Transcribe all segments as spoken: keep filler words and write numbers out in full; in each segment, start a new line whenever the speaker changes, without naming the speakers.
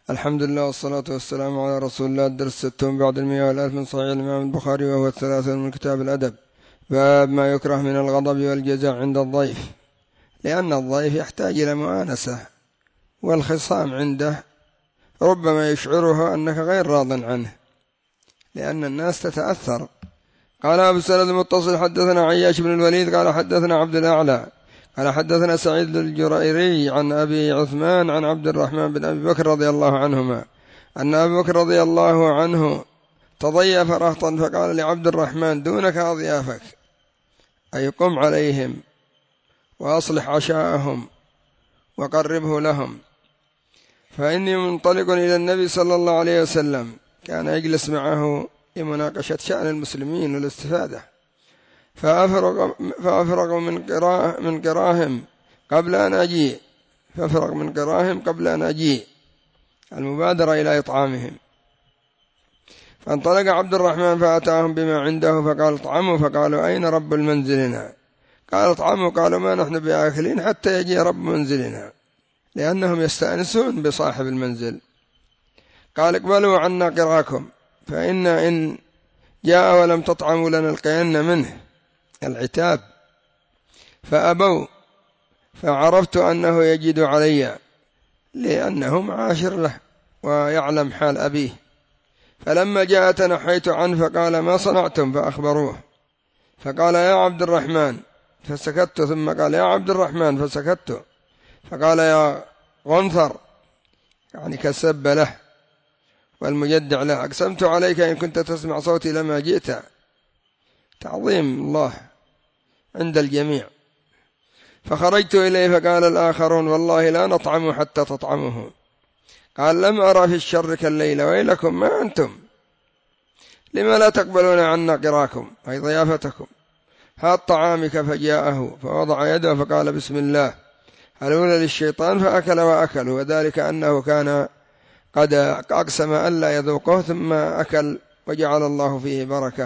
الحمد لله والصلاة والسلام على رسول الله. الدرس ستون بعد المئة والألف من صحيح الإمام البخاري، وهو الثلاثون من كتاب الأدب. باب ما يكره من الغضب والجزع عند الضيف، لأن الضيف يحتاج إلى مؤانسة، والخصام عنده ربما يشعره أنك غير راض عنه، لأن الناس تتأثر. قال أبو سند المتصل حدثنا عياش بن الوليد قال حدثنا عبد الأعلى قال حدثنا سعيد الجريري عن أبي عثمان عن عبد الرحمن بن أبي بكر رضي الله عنهما أن أبي بكر رضي الله عنه تضيف رهطا فقال لعبد الرحمن: دونك أضيافك، أي قم عليهم وأصلح عشاءهم وقربه لهم، فإني منطلق إلى النبي صلى الله عليه وسلم. كان يجلس معه لمناقشة شأن المسلمين والاستفادة، فأفرغ, فأفرغ من, قراه من قراهم قبل أن أجيء فأفرغ من قراهم قبل أن أجيء المبادرة إلى إطعامهم. فانطلق عبد الرحمن فأتاهم بما عنده فقال: اطعموا. فقالوا: أين رب المنزلنا؟ قال: اطعموا. قالوا: ما نحن بآكلين حتى يجي رب منزلنا، لأنهم يستأنسون بصاحب المنزل. قال: اقبلوا عنا قراكم، فإن إن جاء ولم تطعموا لنلقين منه العتاب. فأبوا، فعرفت أنه يجد علي، لأنه معاشر له ويعلم حال أبيه. فلما جاء تنحيت عنه فقال: ما صنعتم؟ فأخبروه. فقال: يا عبد الرحمن، فسكت. ثم قال: يا عبد الرحمن، فسكت. فقال: يا غنثر، يعني كسب له والمجدع له: أقسمت عليك إن كنت تسمع صوتي لما جئت. تعظيم الله عند الجميع. فخرجت إليه فقال الآخرون: والله لا نطعم حتى تطعمه. قال: لم أرى في الشر كالليلة، ويلكم ما أنتم، لما لا تقبلون عنا قراكم أي ضيافتكم؟ هات طعامك. فجاءه فوضع يده فقال: بسم الله. الأولى للشيطان فأكل وأكل، وذلك أنه كان قد أقسم ألا يذوقه، ثم أكل وجعل الله فيه بركة.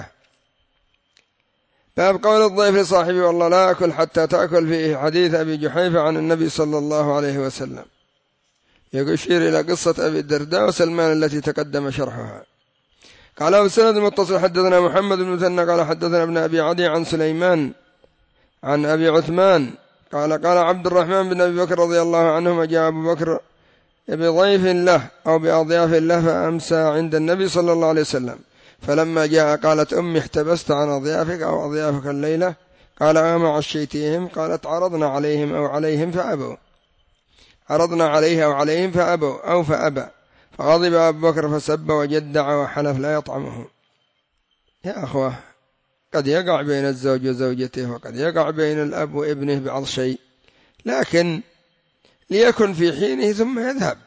باب قول الضيف لصاحبه: والله لا أكل حتى تأكل، فيه حديث أبي جحيفة عن النبي صلى الله عليه وسلم، يشير إلى قصة أبي الدرداء وسلمان التي تقدم شرحها. قال أبو سند المتصل حدثنا محمد بن مثنى قال حدثنا ابن أبي عدي عن سليمان عن أبي عثمان قال قال عبد الرحمن بن أبي بكر رضي الله عنهما: جاء أبو بكر بضيف له أو بأضياف له فأمسى عند النبي صلى الله عليه وسلم. فلما جاء قالت أمي: احتبست عن أضيافك أو أضيافك الليلة؟ قال: أما عشيتهم؟ قالت: عرضنا عليهم أو عليهم فأبوا عرضنا عليه أو عليهم فأبوا أو فأبى. فغضب أبو بكر فسب وجدع وحلف لا يطعمه. يا أخوة، قد يقع بين الزوج وزوجته، وقد يقع بين الأب وابنه بعض شيء، لكن ليكن في حينه ثم يذهب،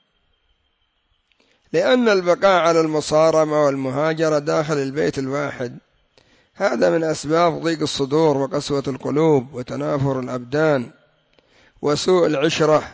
لأن البقاء على المصارمة والمهاجرة داخل البيت الواحد هذا من أسباب ضيق الصدور وقسوة القلوب وتنافر الأبدان وسوء العشرة،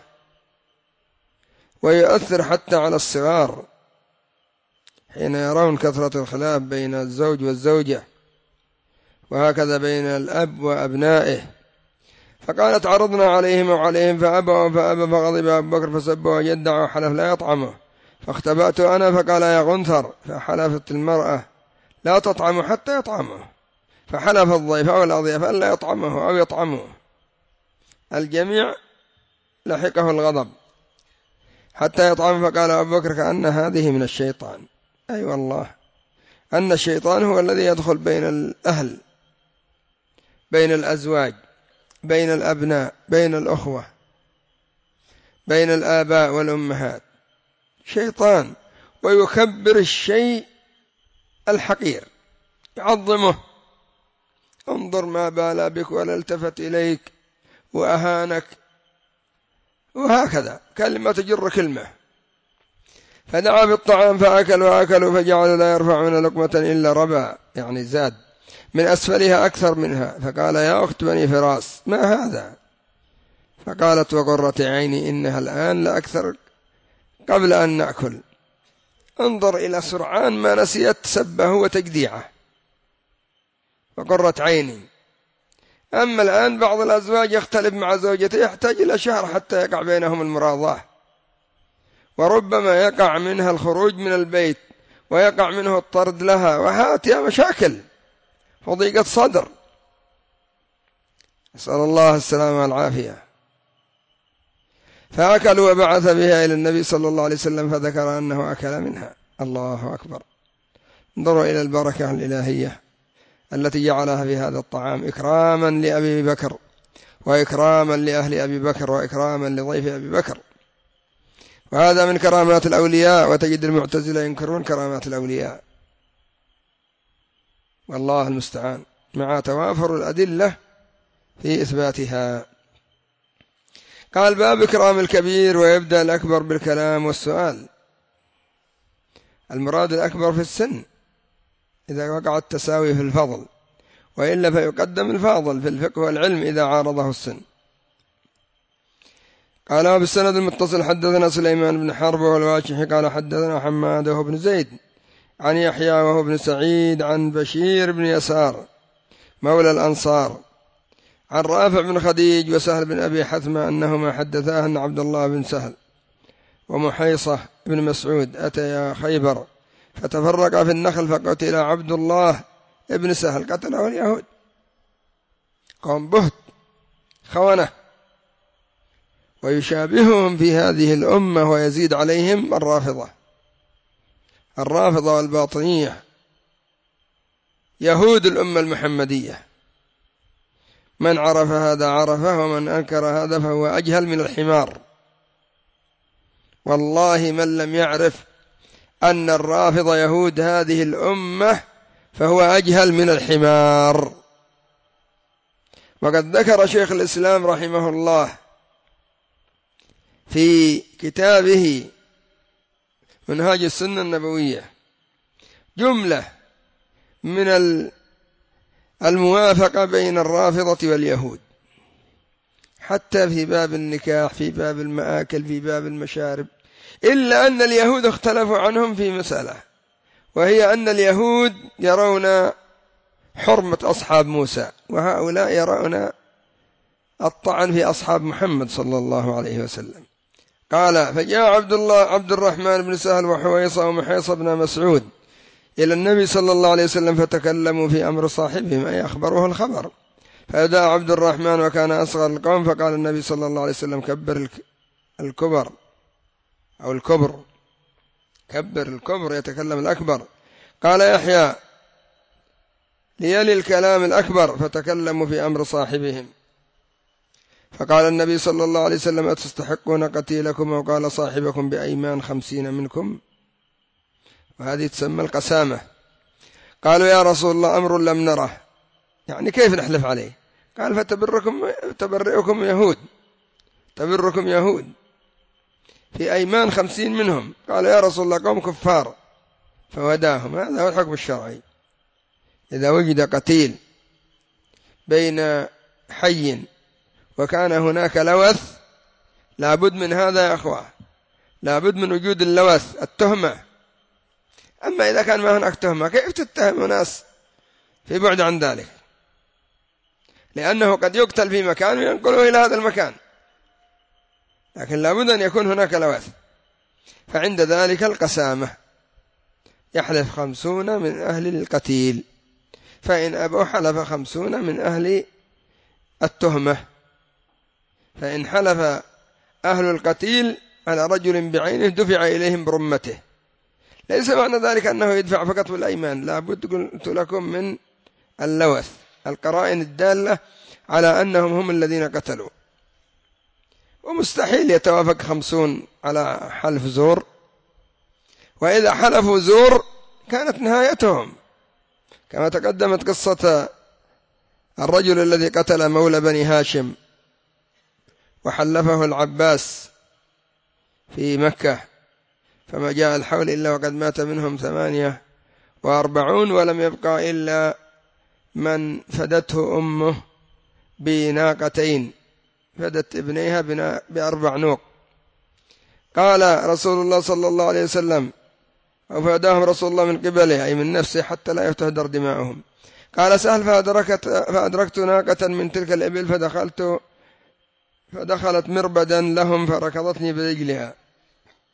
ويؤثر حتى على الصغار حين يرون كثرة الخلاف بين الزوج والزوجة، وهكذا بين الأب وأبنائه. فقالت: عرضنا عليهم وعليهم فأبوا فأبى. فغضب أبو بكر فسب وجدع وحلف لا يطعمه. فاختبأت أنا فقال: يا غنثر. فحلفت المرأة لا تطعم حتى يطعمه، فحلف الضيف أو الأضياف ألا يطعمه أو يطعمه. الجميع لحقه الغضب حتى يطعم. فقال أبو بكر: كأن هذه من الشيطان. أي أيوة والله أن الشيطان هو الذي يدخل بين الأهل، بين الأزواج، بين الأبناء، بين الأخوة، بين الآباء والأمهات، شيطان، ويكبر الشيء الحقير، يعظمه. انظر ما بال بك ولا التفت إليك وأهانك، وهكذا كلمة تجر كلمة. فدعا بالطعام فأكل وأكلوا فجعلوا لا يرفعون لقمة إلا ربا، يعني زاد من أسفلها أكثر منها. فقال: يا أخت بني فراس، ما هذا؟ فقالت: وقرة عيني إنها الآن لأكثر قبل أن نأكل. انظر إلى سرعان ما نسيت سبه وتجديعه، وقرة عيني. أما الآن بعض الأزواج يختلف مع زوجته يحتاج إلى شهر حتى يقع بينهم المراضاة، وربما يقع منها الخروج من البيت ويقع منه الطرد لها، وهاتها مشاكل وضيقة صدر، نسأل الله السلامة والعافية. فأكلوا وبعث بها إلى النبي صلى الله عليه وسلم فذكر أنه أكل منها. الله أكبر. انظروا إلى البركة الإلهية التي جعلها في هذا الطعام إكراما لأبي بكر وإكراما لأهل أبي بكر وإكراما لضيف أبي بكر. وهذا من كرامات الأولياء، وتجد المعتزلة ينكرون كرامات الأولياء، والله المستعان، مع توافر الأدلة في إثباتها. قال: باب إكرام الكبير، ويبدأ الأكبر بالكلام والسؤال. المراد الأكبر في السن إذا وقع التساوي في الفضل، وإلا فيقدم الفاضل في الفقه والعلم إذا عارضه السن. قال: بالسند المتصل حدثنا سليمان بن حرب والواشحي قال حدثنا حماد وهو بن زيد عن يحيى وهو بن سعيد عن بشير بن يسار مولى الأنصار عن رافع بن خديج وسهل بن أبي حثمة أنهما حدثاه أن عبد الله بن سهل ومحيصة بن مسعود أتيا خيبر فتفرقا في النخل، فقتل عبد الله ابن سهل، قتله اليهود، قوم بهت خونة، ويشابههم في هذه الأمة ويزيد عليهم الرافضة الرافضة والباطنية، يهود الأمة المحمدية. من عرف هذا عرفه، ومن أنكر هذا فهو أجهل من الحمار. والله من لم يعرف أن الرافضة يهود هذه الأمة فهو أجهل من الحمار. وقد ذكر شيخ الإسلام رحمه الله في كتابه منهاج السنة النبوية جملة من الموافقة بين الرافضة واليهود، حتى في باب النكاح، في باب المآكل، في باب المشارب، إلا أن اليهود اختلفوا عنهم في مسألة، وهي أن اليهود يرون حرمة أصحاب موسى، وهؤلاء يرون الطعن في أصحاب محمد صلى الله عليه وسلم. قال: فجاء عبد الله عبد الرحمن بن سهل وحويصة ومحيصة بن مسعود إلى النبي صلى الله عليه وسلم فتكلموا في أمر صاحبهم، أي أخبروه الخبر. فدعا عبد الرحمن وكان أصغر القوم، فقال النبي صلى الله عليه وسلم: كبر الكبر أو الكبر، كبر الكبر، يتكلم الأكبر. قال يحيى: ليلي الكلام الأكبر، فتكلموا في أمر صاحبهم. فقال النبي صلى الله عليه وسلم: أتستحقون قتيلكم؟ وقال صاحبكم بأيمان خمسين منكم، وهذه تسمى القسامة. قالوا: يا رسول الله أمر لم نره، يعني كيف نحلف عليه؟ قال: فتبركم تبرئكم يهود تبركم يهود في أيمان خمسين منهم. قال: يا رسول الله قوم كفار، فوداهم. هذا هو الحكم الشرعي. إذا وجد قتيل بين حي وكان هناك لوث، لابد من هذا يا أخوة، لابد من وجود اللوث، التهمة. أما إذا كان ما هناك تهمة، كيف تتهم ناس في بعد عن ذلك؟ لأنه قد يقتل في مكان وينقله إلى هذا المكان، لكن لابد أن يكون هناك لوث. فعند ذلك القسامة، يحلف خمسون من أهل القتيل، فإن أبوا حلف خمسون من أهل التهمة. فإن حلف أهل القتيل على رجل بعينه دفع إليهم برمته. ليس معنى ذلك أنه يدفع فقط بالأيمان، لابد قلت لكم من اللوث، القرائن الدالة على أنهم هم الذين قتلوا. ومستحيل يتوافق خمسون على حلف زور، وإذا حلفوا زور كانت نهايتهم، كما تقدمت قصة الرجل الذي قتل مولى بني هاشم وحلفه العباس في مكة، فما جاء الحول إلا وقد مات منهم ثمانية وأربعون، ولم يبقى إلا من فدته أمه بناقتين، فدت ابنيها بأربع نوق. قال رسول الله صلى الله عليه وسلم: وفداهم رسول الله من قبله، أي من نفسه، حتى لا يتهدر دماؤهم. قال سهل: فأدركت, فأدركت ناقة من تلك الإبل، فدخلت فدخلت مربدا لهم، فركضتني برجلها،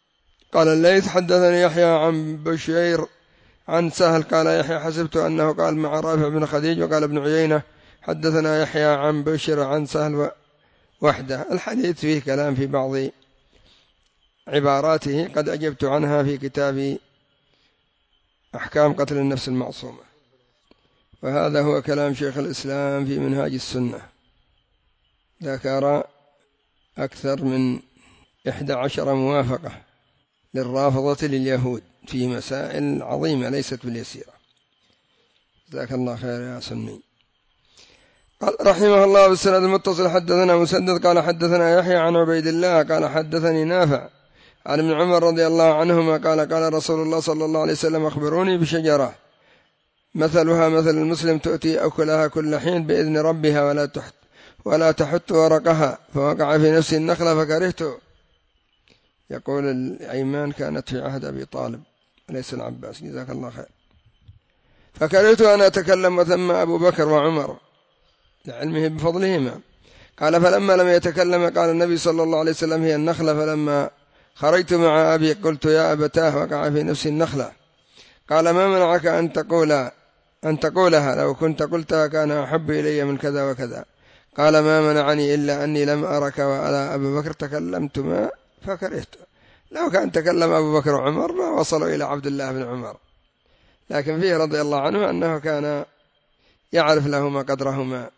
قال الليث حدثني يحيى عن بشير عن سهل قال يحيى حسبت أنه قال مع رافع بن خديج. وقال ابن عيينة حدثنا يحيى عن بشر عن سهل وحده. الحديث فيه كلام في بعض عباراته قد أجبت عنها في كتاب أحكام قتل النفس المعصومة. وهذا هو كلام شيخ الإسلام في منهاج السنة، ذكر أكثر من إحدى عشر موافقة للرافضة لليهود في مسائل عظيمة ليست باليسيرة. جزاك الله خير يا سني. قال رحمه الله بالسند المتصل حدثنا مسدد قال حدثنا يحيى عن عبيد الله قال حدثني نافع عن ابن عمر رضي الله عنهما قال قال رسول الله صلى الله عليه وسلم أخبروني بشجرة مثلها مثل المسلم تؤتي أكلها كل حين بإذن ربها ولا تحت ولا تحت ورقها فوقع في نفسي النخلة فكرهته. يقول الأيمان كانت في عهد أبي طالب وليس العباس جزاك الله خير. فكرهت أن أتكلم وثم أبو بكر وعمر لعلمه بفضلهما. قال فلما لم يتكلم قال النبي صلى الله عليه وسلم هي النخلة. فلما خرجت مع أبي قلت يا أبتاه وقع في نفسي النخلة. قال ما منعك أن تقول أن تقولها لو كنت قلتها كان أحب إلي من كذا وكذا. قال ما منعني إلا أني لم أرك وعلى أبي بكر تكلمتما فكرهت. لو كان تكلم أبو بكر وعمر ما وصلوا إلى عبد الله بن عمر، لكن فيه رضي الله عنه أنه كان يعرف لهما قدرهما.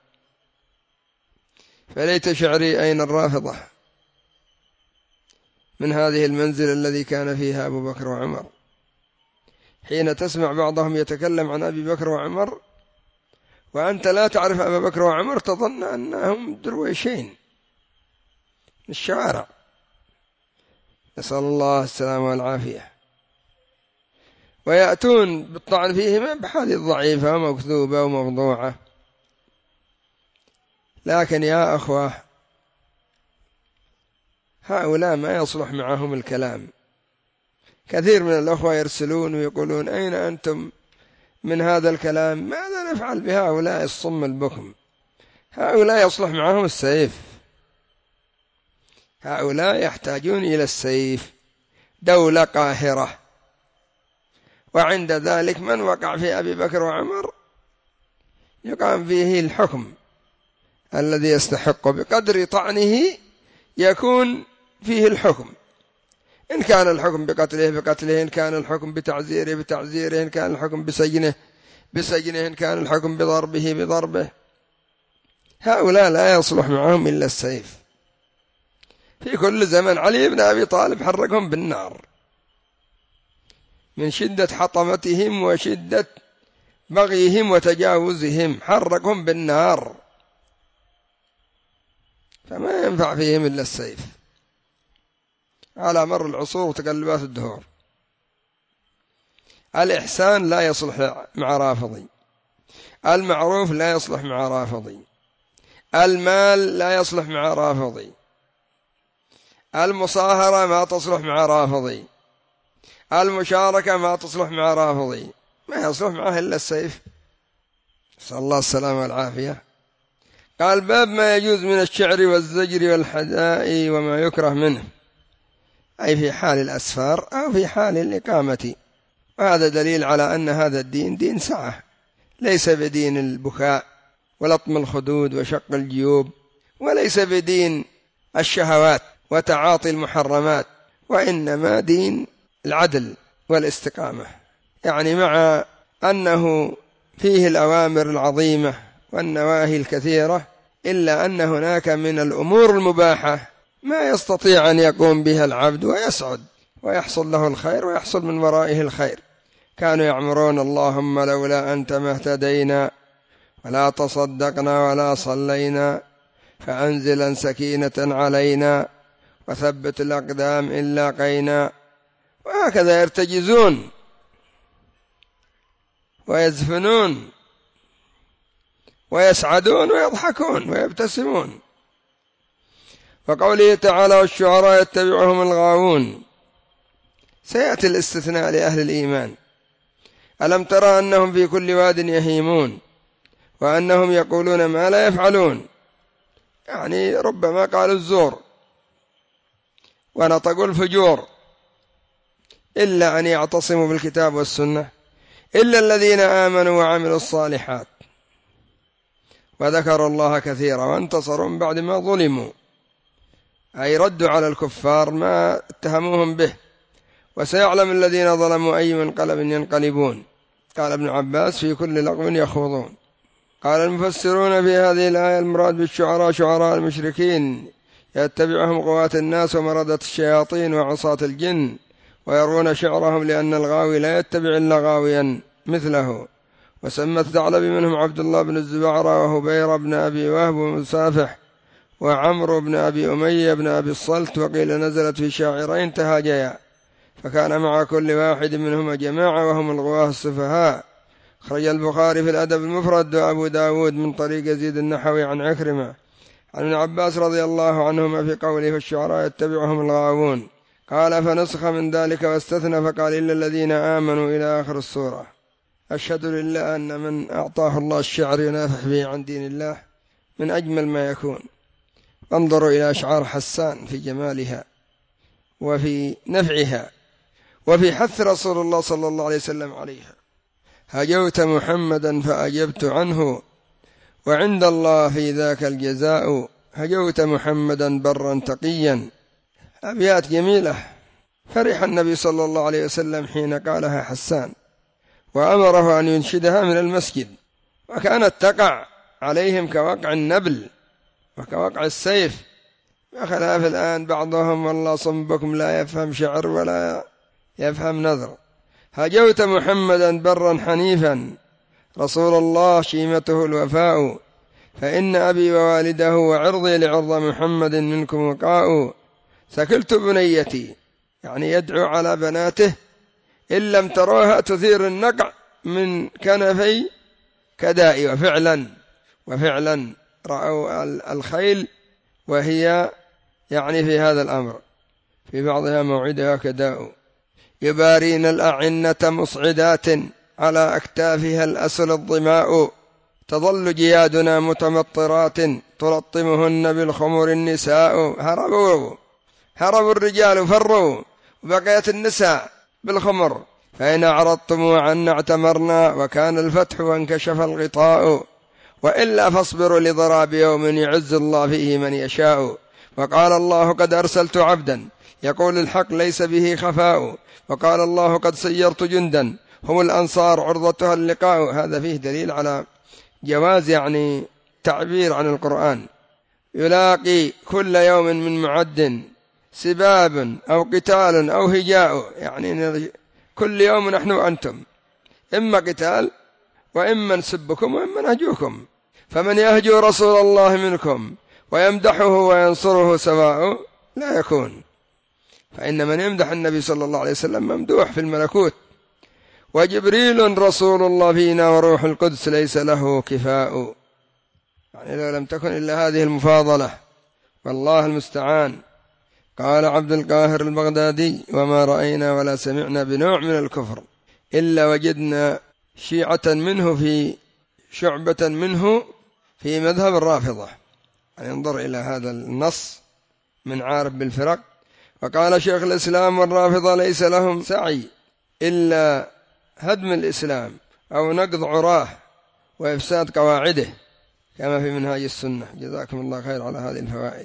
فليت شعري أين الرافضة من هذه المنزل الذي كان فيها أبو بكر وعمر، حين تسمع بعضهم يتكلم عن أبي بكر وعمر وأنت لا تعرف أبا بكر وعمر تظن أنهم درويشين الشوارع، نسأل الله السلامة والعافية، ويأتون بالطعن فيهما بحديث ضعيفة ومكذوبة وموضوعة. لكن يا أخوة هؤلاء ما يصلح معهم الكلام. كثير من الأخوة يرسلون ويقولون أين أنتم من هذا الكلام؟ ماذا نفعل بهؤلاء الصم البكم؟ هؤلاء يصلح معهم السيف، هؤلاء يحتاجون إلى السيف، دولة قاهرة. وعند ذلك من وقع في أبي بكر وعمر يقام فيه الحكم الذي يستحق بقدر طعنه يكون فيه الحكم. إن كان الحكم بقتله بقتله، إن كان الحكم بتعزيره بتعزيره، إن كان الحكم بسجنه بسجنه، إن كان الحكم بضربه بضربه. هؤلاء لا يصلح معهم إلا السيف. في كل زمن علي بن أبي طالب حرقهم بالنار من شدة حطمتهم وشدة بغيهم وتجاوزهم، حرقهم بالنار، فما ينفع فيهم إلا السيف على مر العصور وتقلبات الدهور. الإحسان لا يصلح مع رافضي، المعروف لا يصلح مع رافضي، المال لا يصلح مع رافضي، المصاهرة ما تصلح مع رافضي، المشاركة ما تصلح مع رافضي، ما يصلح معه إلا السيف، نسأل الله السلامة والعافية. قال باب ما يجوز من الشعر والزجر والحداء وما يكره منه، أي في حال الأسفار أو في حال الإقامة. وهذا دليل على أن هذا الدين دين سعة، ليس بدين البكاء ولطم الخدود وشق الجيوب، وليس بدين الشهوات وتعاطي المحرمات، وإنما دين العدل والاستقامة. يعني مع أنه فيه الأوامر العظيمة والنواهي الكثيرة، إلا أن هناك من الأمور المباحة ما يستطيع أن يقوم بها العبد ويسعد ويحصل له الخير ويحصل من ورائه الخير. كانوا يعمرون اللهم لولا أنت ما اهتدينا ولا تصدقنا ولا صلينا فأنزلا سكينة علينا وثبت الأقدام إن لاقينا. وهكذا يرتجزون ويزفنون ويسعدون ويضحكون ويبتسمون. وقوله تعالى والشعراء يتبعهم الغاوون، سيأتي الاستثناء لأهل الإيمان. ألم ترى أنهم في كل واد يهيمون وأنهم يقولون ما لا يفعلون، يعني ربما قالوا الزور ونطقوا الفجور إلا أن يعتصموا بالكتاب والسنة إلا الذين آمنوا وعملوا الصالحات وذكروا الله كثيرا وانتصروا من بعد ما ظلموا، أي ردوا على الكفار ما اتهموهم به. وسيعلم الذين ظلموا أي منقلب ينقلبون. قال ابن عباس في كل لغو يخوضون. قال المفسرون في هذه الآية المراد بالشعراء شعراء المشركين يتبعهم غواة الناس ومردة الشياطين وعصاة الجن ويرون شعرهم، لأن الغاوي لا يتبع إلا غاويا مثله. وسمى الثعلبي منهم عبد الله بن الزبعرة وهبير بن أبي وهب ومسافح وعمرو بن أبي أمية بن أبي الصلت. وقيل نزلت في شاعرين تهاجيا فكان مع كل واحد منهما جماعة وهم الغواه السفهاء. خرج البخاري في الأدب المفرد وأبو داود من طريق يزيد النحوي عن عكرمة عن ابن عباس رضي الله عنهما في قوله فالشعراء يتبعهم الغاوون. قال فنسخ من ذلك واستثنى فقال إلا الذين آمنوا إلى آخر السورة. أشهد لله أن من أعطاه الله الشعر ينافح به عن دين الله من أجمل ما يكون. انظروا إلى أشعار حسان في جمالها وفي نفعها وفي حث رسول الله صلى الله عليه وسلم عليها. هجوت محمدا فأجبت عنه وعند الله في ذاك الجزاء. هجوت محمدا برا تقيا. أبيات جميلة فرح النبي صلى الله عليه وسلم حين قالها حسان وأمره أن ينشدها من المسجد، وكانت تقع عليهم كوقع النبل وكوقع السيف، بخلاف الآن بعضهم والله صنبكم لا يفهم شعر ولا يفهم نذر. هجوت محمدا برا حنيفا رسول الله شيمته الوفاء، فإن أبي ووالده وعرضي لعرض محمد منكم وقاء. سكلت بنيتي يعني يدعو على بناته إن لم تروها تثير النقع من كنفي كدائي. وفعلا وفعلا رأوا الخيل وهي يعني في هذا الأمر في بعضها موعدها كداء. يبارين الأعنة مصعدات على أكتافها الأسل الظماء، تظل جيادنا متمطرات تلطمهن بالخمر النساء. هربوا هربوا الرجال فروا وبقيت النساء بالخمر. فإن أعرضتم عنا اعتمرنا وكان الفتح وانكشف الغطاء، وإلا فاصبروا لضراب يوم يعز الله فيه من يشاء. وقال الله قد أرسلت عبدا يقول الحق ليس به خفاء، وقال الله قد سيرت جندا هم الأنصار عرضتها اللقاء. هذا فيه دليل على جواز يعني تعبير عن القرآن. يلاقي كل يوم من معد سباب أو قتال أو هجاء، يعني كل يوم نحن وأنتم إما قتال وإما نسبكم وإما نهجوكم. فمن يهجو رسول الله منكم ويمدحه وينصره سواء لا يكون. فإن من يمدح النبي صلى الله عليه وسلم ممدوح في الملكوت. وجبريل رسول الله فينا وروح القدس ليس له كفاء. يعني لو لم تكن إلا هذه المفاضلة والله المستعان. قال عبد القاهر البغدادي وما رأينا ولا سمعنا بنوع من الكفر إلا وجدنا شيعة منه في شعبة منه في مذهب الرافضة. يعني انظر إلى هذا النص من عارف بالفرق. وقال شيخ الإسلام والرافضة ليس لهم سعي إلا هدم الإسلام أو نقض عراه وإفساد قواعده كما في منهاج السنة. جزاكم الله خير على هذه الفوائد،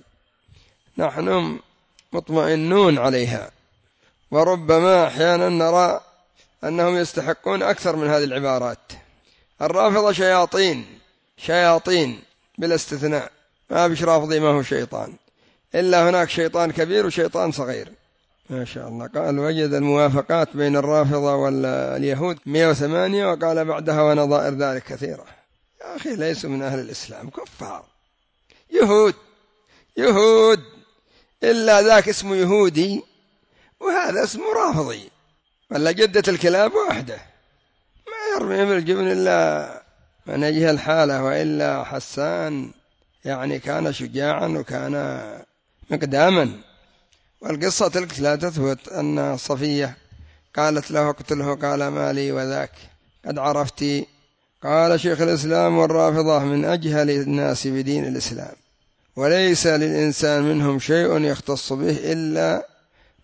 نحن مطمئنون عليها، وربما أحيانا نرى أنهم يستحقون أكثر من هذه العبارات. الرافضة شياطين شياطين بلا استثناء، ما بش رافضي ما هو شيطان، إلا هناك شيطان كبير وشيطان صغير. ما شاء الله. قال وجد الموافقات بين الرافضة واليهود مئة وثمانية، وقال بعدها ونظائر ذلك كثيرة. يا أخي ليسوا من أهل الإسلام، كفار يهود يهود، إلا ذاك اسمه يهودي وهذا اسمه رافضي، ولا جدة الكلاب واحدة. ما يرمي من الجبن إلا من يجه الحالة. وإلا حسان يعني كان شجاعا وكان مقداما. والقصة تلك لا تثبت أن صفية قالت له اقتله، قال مالي وذاك قد عرفتي. قال شيخ الإسلام والرافضة من أجهل الناس بدين الإسلام، وليس للإنسان منهم شيء يختص به إلا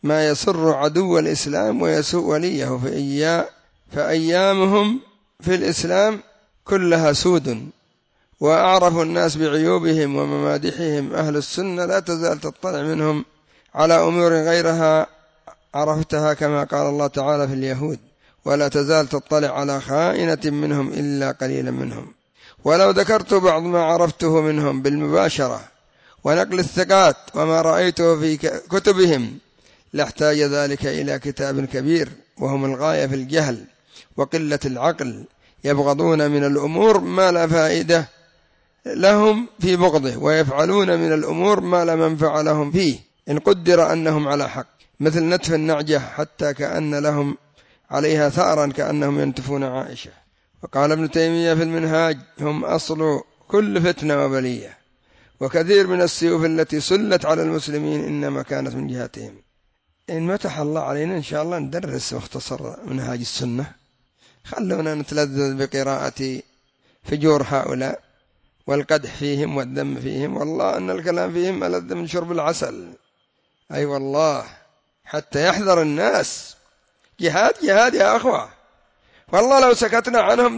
ما يسر عدو الإسلام ويسوء وليه، فأيامهم في الإسلام كلها سود، وأعرف الناس بعيوبهم وممادحهم أهل السنة لا تزال تطلع منهم على أمور غيرها عرفتها، كما قال الله تعالى في اليهود: ولا تزال تطلع على خائنة منهم إلا قليلا منهم. ولو ذكرت بعض ما عرفته منهم بالمباشرة ونقل الثقات وما رأيته في كتبهم لاحتاج ذلك إلى كتاب كبير، وهم الغاية في الجهل وقلة العقل، يبغضون من الأمور ما لا فائدة لهم في بغضه، ويفعلون من الأمور ما لا منفع لهم فيه إن قدر أنهم على حق، مثل نتف النعجة حتى كأن لهم عليها ثأرا كأنهم ينتفون عائشة. وقال ابن تيمية في المنهاج: هم أصل كل فتنة وبلية، وكثير من السيوف التي سلت على المسلمين إنما كانت من جهتهم. إن متح الله علينا إن شاء الله ندرس مختصر منهاج السنة، خلونا نتلذذ بقراءة فجور هؤلاء والقدح فيهم والذم فيهم، والله أن الكلام فيهم ألذ من شرب العسل. أي أيوة والله، حتى يحذر الناس. جهاد جهاد يا أخوة، والله لو سكتنا عنهم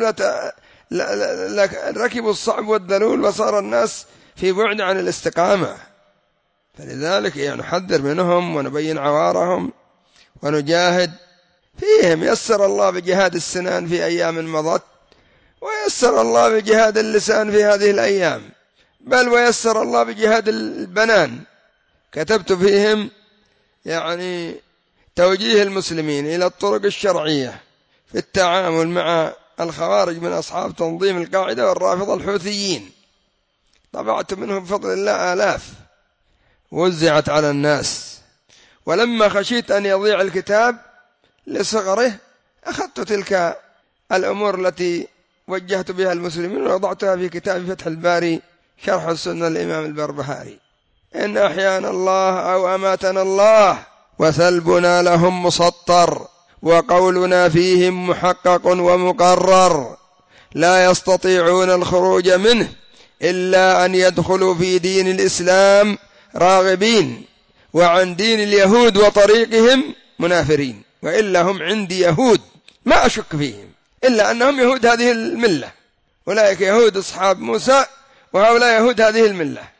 لركبوا الصعب والذلول وصار الناس في بعد عن الاستقامة. فلذلك يعني نحذر منهم ونبين عوارهم ونجاهد فيهم. يسر الله بجهاد السنان في أيام مضت، ويسر الله بجهاد اللسان في هذه الأيام، بل ويسر الله بجهاد البنان. كتبت فيهم يعني توجيه المسلمين إلى الطرق الشرعية في التعامل مع الخوارج من أصحاب تنظيم القاعدة والرافضة الحوثيين. طبعت منهم بفضل الله آلاف وزعت على الناس، ولما خشيت أن يضيع الكتاب لصغره أخذت تلك الأمور التي وجهت بها المسلمين ووضعتها في كتاب فتح الباري شرح السنة للإمام البربهاري: إن أحيانا الله أو أماتنا الله، وثلبنا لهم مسطر، وقولنا فيهم محقق ومقرر، لا يستطيعون الخروج منه إلا أن يدخلوا في دين الإسلام راغبين، وعن دين اليهود وطريقهم منافرين، وإلا هم عندي يهود ما أشك فيهم، إلا أنهم يهود هذه الملة، أولئك يهود أصحاب موسى وهؤلاء يهود هذه الملة.